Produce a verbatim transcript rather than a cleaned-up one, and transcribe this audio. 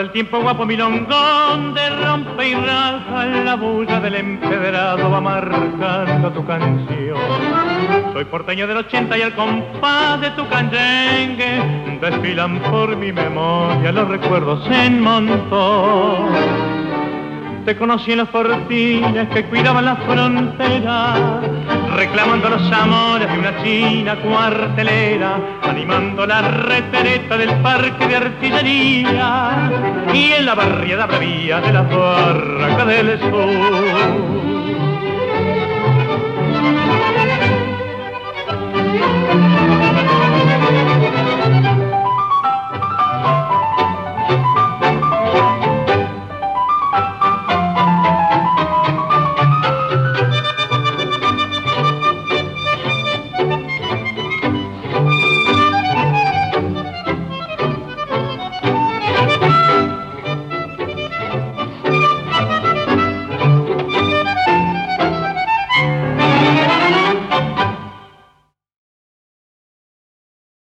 del tiempo guapo milongón de rompe y raja, la bulla del empedrado va marcando tu canción. Soy porteño del ochenta y el compás de tu canyengue desfilan por mi memoria los recuerdos en montón. Te conocí en los fortines que cuidaban la frontera, reclamando los amores de una china cuartelera, animando la retereta del parque de artillería y en la barriada bravía de las barracas del sur.